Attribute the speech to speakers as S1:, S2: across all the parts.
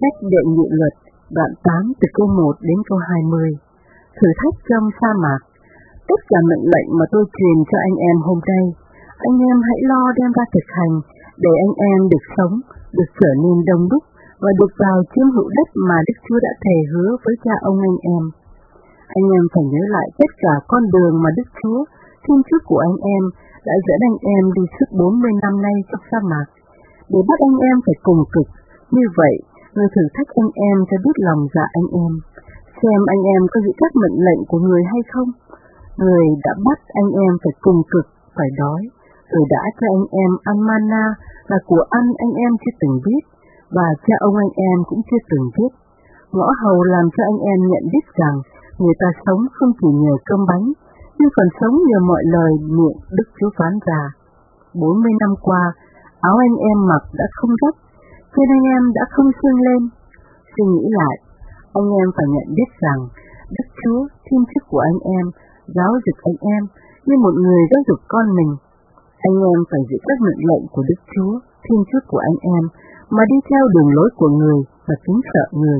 S1: Sách Đệ Nhị Luật, đoạn 8 từ câu 1 đến câu 20. Thử thách trong sa mạc. Tất cả mệnh lệnh mà tôi truyền cho anh em hôm nay, anh em hãy lo đem ra thực hành, để anh em được sống, được trở nên đông đúc và được vào chiếm hữu đất mà Đức Chúa đã thề hứa với cha ông anh em. Anh em phải nhớ lại tất cả con đường mà Đức Chúa, Thiên Chúa của anh em, đã dẫn anh em đi suốt 40 năm nay trong sa mạc, để bắt anh em phải cùng cực. Như vậy, người thử thách anh em cho biết lòng dạ anh em, xem anh em có giữ các mệnh lệnh của người hay không. Người đã bắt anh em phải cùng cực, phải đói, rồi đã cho anh em ăn mana là của ăn anh em chưa từng biết, và cha ông anh em cũng chưa từng biết. Ngõ hầu làm cho anh em nhận biết rằng người ta sống không chỉ nhờ cơm bánh, nhưng còn sống nhờ mọi lời miệng Đức Chúa phán ra. 40 năm qua, áo anh em mặc đã không rách, chân anh em đã không sưng lên. Suy nghĩ lại, anh em phải nhận biết rằng Đức Chúa, Thiên Chúa của anh em, giáo dục anh em như một người giáo dục con mình. Anh em phải giữ các mệnh lệnh của Đức Chúa, Thiên Chúa của anh em, mà đi theo đường lối của người và kính sợ người.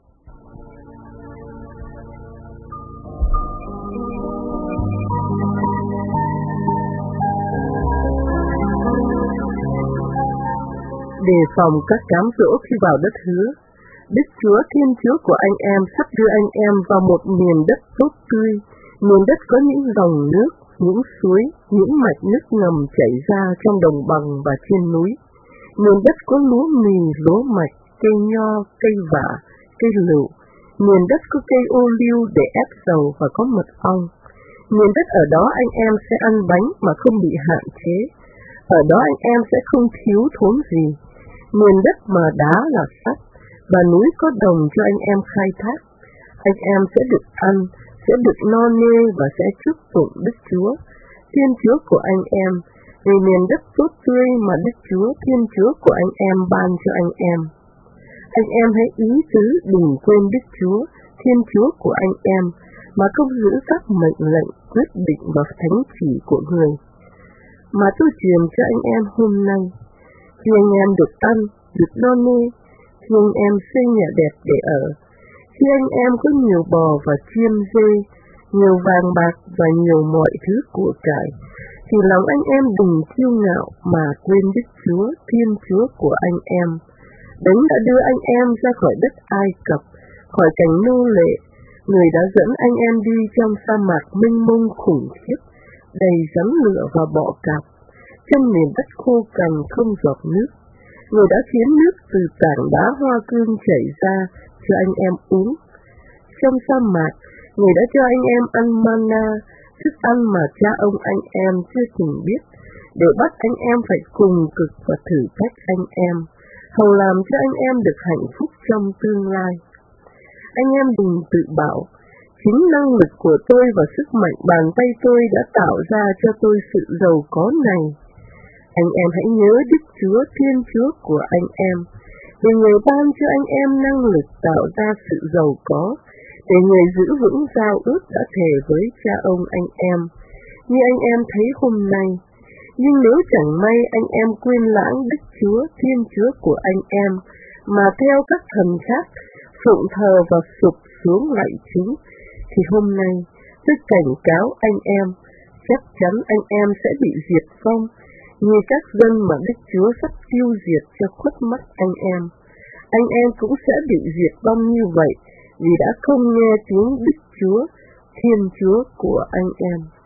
S1: Đề phòng các cám dỗ khi vào đất hứa, Đức Chúa Thiên Chúa của anh em sắp đưa anh em vào một miền đất tốt tươi, miền đất có những dòng nước, những suối, những mạch nước ngầm chảy ra trong đồng bằng và trên núi, miền đất có lúa mì, lúa mạch, cây nho, cây vả, cây lựu, miền đất có cây ô liu để ép dầu và có mật ong. Miền đất ở đó anh em sẽ ăn bánh mà không bị hạn chế, ở đó anh em sẽ không thiếu thốn gì. Miền đất mà đá là sắt, và núi có đồng cho anh em khai thác. Anh em sẽ được ăn, sẽ được no nê và sẽ chúc tụng Đức Chúa, Thiên Chúa của anh em, vì miền đất tốt tươi mà Đức Chúa, Thiên Chúa của anh em ban cho anh em. Anh em hãy ý tứ đừng quên Đức Chúa, Thiên Chúa của anh em, mà không giữ các mệnh lệnh, quyết định và thánh chỉ của người, mà tôi truyền cho anh em hôm nay. Khi anh em được ăn, được no nê, khi anh em xây nhà đẹp để ở, khi anh em có nhiều bò và chiên dê, nhiều vàng bạc và nhiều mọi thứ của cải, thì lòng anh em đừng kiêu ngạo mà quên Đức Chúa, Thiên Chúa của anh em. Đấng đã đưa anh em ra khỏi đất Ai Cập, khỏi cảnh nô lệ, người đã dẫn anh em đi trong sa mạc mênh mông khủng khiếp, đầy rắn lửa và bọ cạp, trên miền đất khô cằn không giọt nước. Người đã khiến nước từ tảng đá hoa cương chảy ra cho anh em uống. Trong sa mạc, người đã cho anh em ăn mana, thức ăn mà cha ông anh em chưa từng biết, để bắt anh em phải cùng cực và thử thách anh em, hầu làm cho anh em được hạnh phúc trong tương lai. Anh em đừng tự bảo, chính năng lực của tôi và sức mạnh bàn tay tôi đã tạo ra cho tôi sự giàu có này. Anh em hãy nhớ Đức Chúa, Thiên Chúa của anh em, vì người ban cho anh em năng lực tạo ra sự giàu có, để người giữ vững giao ước đã thề với cha ông anh em, như anh em thấy hôm nay. Nhưng nếu chẳng may anh em quên lãng Đức Chúa, Thiên Chúa của anh em, mà theo các thần khác, phụng thờ và sụp xuống lạy chúng, thì hôm nay tôi cảnh cáo anh em, chắc chắn anh em sẽ bị diệt vong, như các dân mà Đức Chúa sắp tiêu diệt cho khuất mắt anh em. Anh em cũng sẽ bị diệt vong như vậy, vì đã không nghe tiếng Đức Chúa, Thiên Chúa của anh em.